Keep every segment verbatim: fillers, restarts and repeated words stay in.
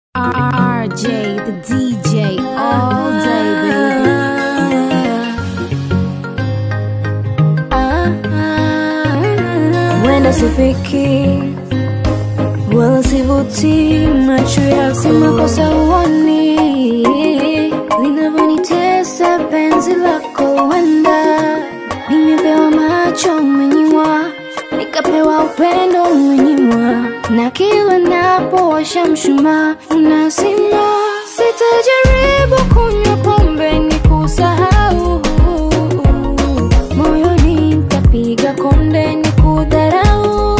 R J, the D J, all day, baby. Wenda sifiki wala sivuti macho yako, si makosa uoni linavyonitesa penzi lako. Wenda nimepewa macho umenyimwa, nikapewa upendo umenyimwa, na kila napowasha mshumaa unazima. Sitajaribu kunywa pombe nikusahau, moyoni nitapiga konde nikudharau.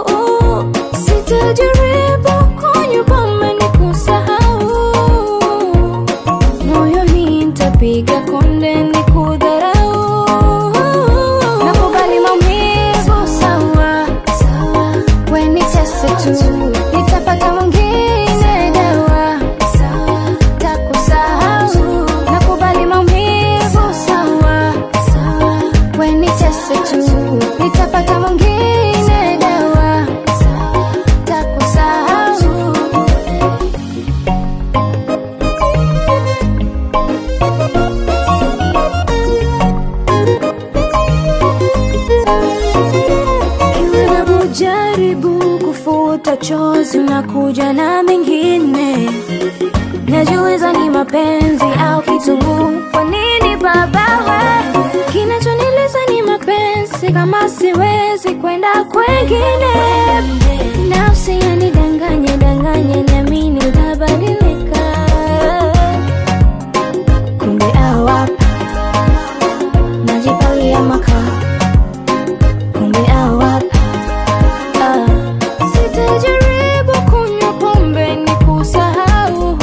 Sitajaribu kunywa pombe nikusahau, moyoni nitapiga konde nikudharau. Nakubali maumivu sawa, wenitese tu, nitapata mwingine dawa, takusahau. Nakubali maumivu sawa, wenitese tu, nitapata mwingine dawa, takusahau. Jaribu kufuta chozi unakuja na mengine, najiuliza ni mapenzi au kitunguu. Kwa nini baba we? Kinachoniliza ni mapenzi, kama siwezi kwenda kwengine. Nafsi yanidanganya danganya, niamini utabadilika, kumbe awapa najipalia makaa, kumbe awapa. Sitajaribu kunywa pombe nikusahau,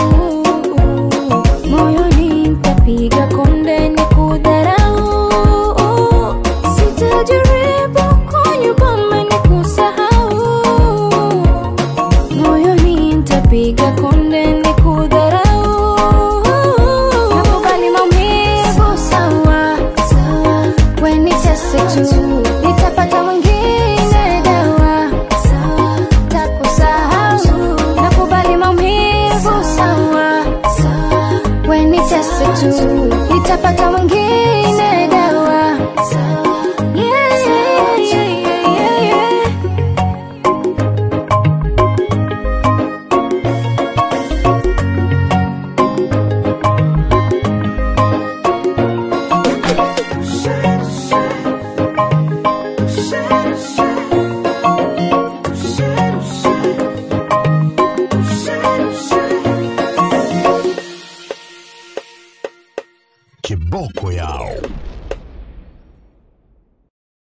moyoni nitapiga konde nikudharau. Sitajaribu kunywa pombe nikusahau, moyoni nitapiga konde nikudharau. Nakubali maumivu sawa, wenitese tu, nitapata mwingine dawa, takusahau. Nakubali maumivu sawa, wenitese tu, nitapata mwingine dawa. Yeah, yeah, yeah, yeah, yeah. Kiboko yao.